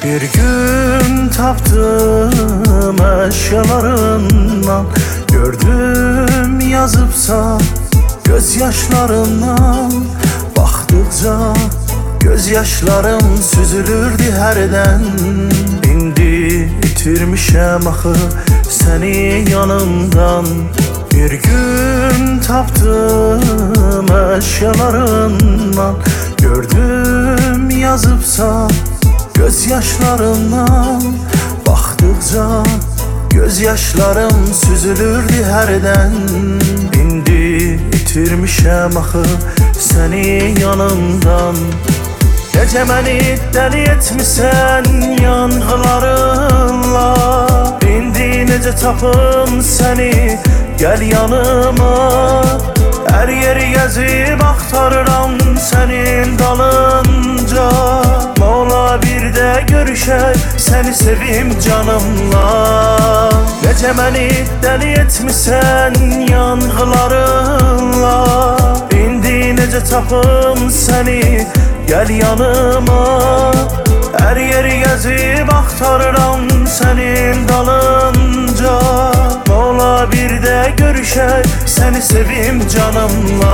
Bir gün tapdım eşyalarından, gördüm yazıbsa gözyaşlarından. Baktıkça gözyaşlarım süzülürdü herden. İndi itirmişem axı seni yanımdan. Bir gün tapdım eşyalarından, gördüm yazıbsa gözyaşlarından. Baktıkça gözyaşlarım süzülürdü herden. İndi itirmişem axı seni yanımdan. Gece məni dəli etmisən yanğılarınla. İndi necə tapım səni, gəl yanıma. Hər yeri gəzib axtarıram sənin dalınca. Mola bir də görüşək, səni sevim canımla. Necə məni dəli etmisən yanğılarınla. İndi necə tapım səni, gəl yanıma. Hər yeri gəzib axtarıram sənin dalınca. Mola bir də görüşək, səni sevim canımla.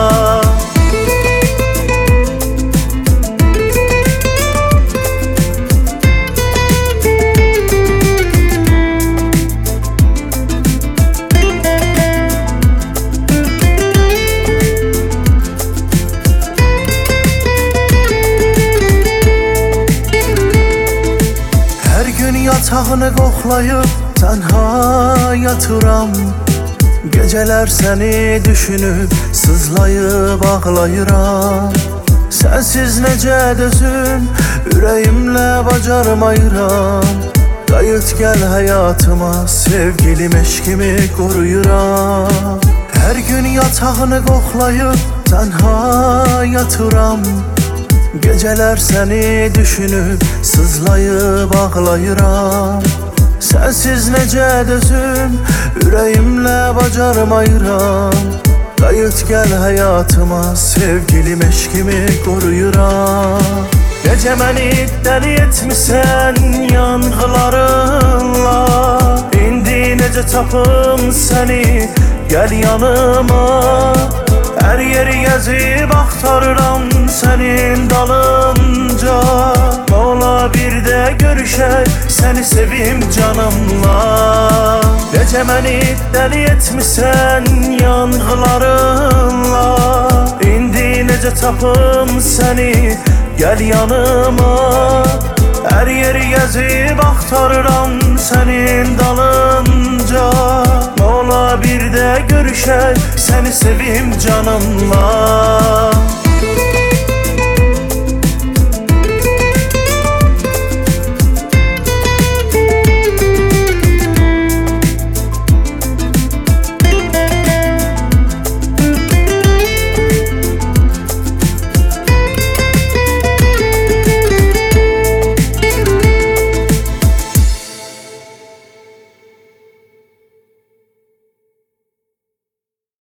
Yatağını qoxlayıb tənha yatıram. Geceler seni düşünüb sızlayıb ağlayıram. Sensiz necə dözüm, ürəyimlə bacarmayıram. Qayıt gəl həyatıma, sevgilim eşkimi qoruyuram. Hər gün yatağını qoxlayıb tənha yatıram. Geceler seni düşünüp sızlayıp ağlayıram. Sensiz necə dözüm, ürəyimlə bacarmayıram. Qayıt gəl həyatıma, sevgilim eşkimi qoruyuram. Necə məni dəli etmisən yanğılarınla. İndi necə tapım səni, gəl yanıma. Hər yeri gəzib axtarıram sənin dalınca. Mola bir də görüşək, səni sevim canımla. Necə məni dəli etmisən yanğılarınla. İndi necə tapım səni, gəl yanıma. Hər yeri gəzib axtarıram sənin dalınca. Mola bir də görüşək, səni sevim canımla.